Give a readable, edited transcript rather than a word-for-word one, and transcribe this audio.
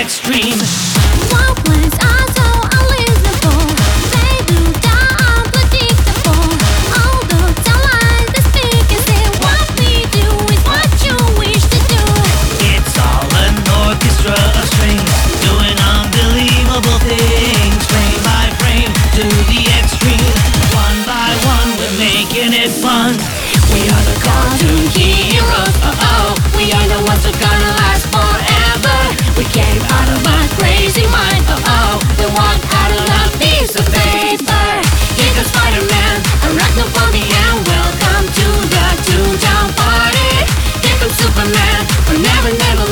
extreme. Wild plans are so unreasonable. They do die unpredictable. All the time they speak and say what we do is what you wish to do. It's all an orchestra of strings, doing unbelievable things, frame by frame to the extreme. One by one, we're making it fun. We are the cartoon heroes. Oh, we are the ones who are gonna last forever. We came out of our crazy mind. Oh, they walked out of a piece of paper. Here comes Spider-Man, Arachnophobia. Welcome to the Toontown party. Here comes Superman, we're never